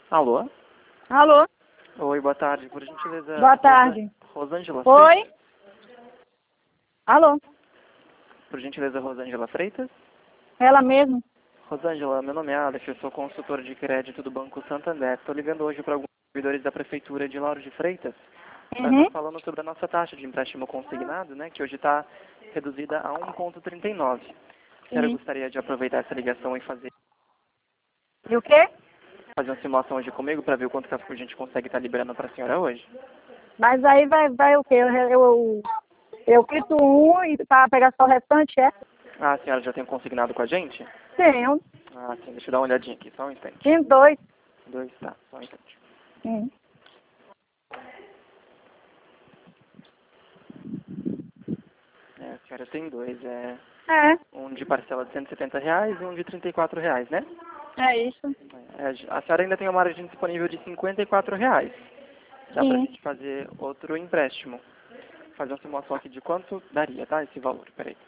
Alô? Alô? Oi, boa tarde. Por gentileza... Boa tarde. Rosângela Oi? Freitas? Alô? Por gentileza, Rosângela Freitas? Ela mesmo? Rosângela, meu nome é Alex, eu sou consultor de crédito do Banco Santander. Estou ligando hoje para alguns servidores da Prefeitura de Lauro de Freitas para Uhum. estar falando sobre a nossa taxa de empréstimo consignado, né, que hoje está reduzida a 1,39. A senhora Sim. gostaria de aproveitar essa ligação e fazer E o quê? uma simulação hoje comigo para ver o quanto que a gente consegue estar liberando para a senhora hoje? Mas aí vai o quê? Eu quito um e para pegar só o restante, é? Ah, a senhora já tem consignado com a gente? Tenho. Ah, sim, deixa eu dar uma olhadinha aqui, só um instante. Tenho dois. Dois, tá, só um instante. Hum. É, a senhora tem dois, É, um de parcela de R$ 170 e um de R$ 34, né? é isso. A senhora ainda tem uma margem disponível de R$ 54. Dá pra Sim. gente fazer outro empréstimo. Fazer uma simulação aqui de quanto daria, tá? Esse valor, peraí.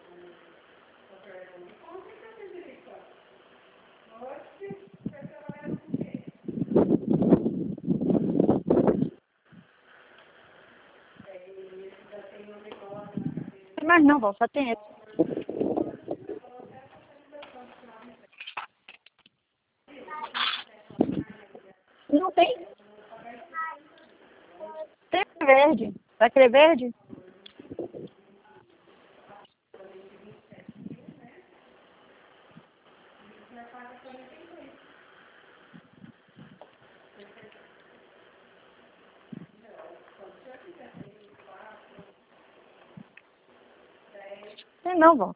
Mas não, vó, só tem esse. Não tem. Tem verde. Vai querer verde? Tem não, vó.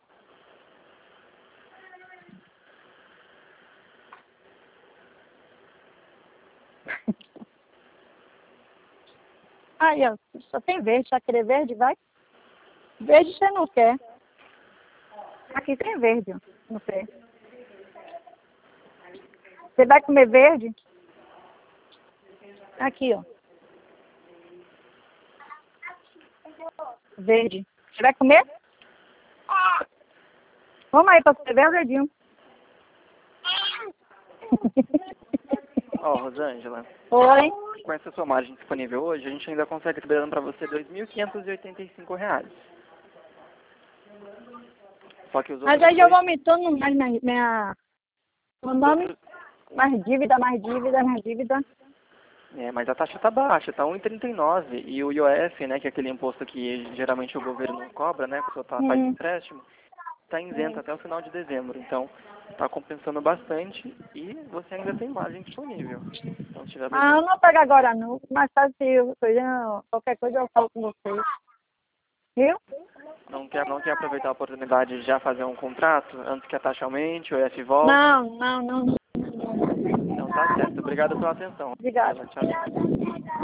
Aí, ó, só tem verde. Vai querer verde? Vai. Verde você não quer. Aqui tem verde, ó. Não sei. Você vai comer verde? Aqui, ó. Verde. Você vai comer? Vamos aí pra você ver o verdinho. Ó, Rosângela, Oi. com essa sua margem disponível hoje, a gente ainda consegue liberando pra você R$ 2.585. Só que os Mas outros aí já dois... vomitou no meu Os nome. outros... Mais dívida, mais dívida, mais dívida. É, mas a taxa tá baixa, tá 1,39. E o IOF, né, que é aquele imposto que geralmente o governo cobra, né, quando você faz empréstimo, está isento até o final de dezembro. Então, está compensando bastante e você ainda tem margem disponível. Então, se tiver Ah, eu presente. não pego agora não. Mas sabe se qualquer coisa eu falo com vocês. Viu? Não quer aproveitar a oportunidade de já fazer um contrato antes que a taxa aumente, o IOF volte? Não. Então, tá certo. Obrigado pela atenção. Obrigada. Tchau, tchau.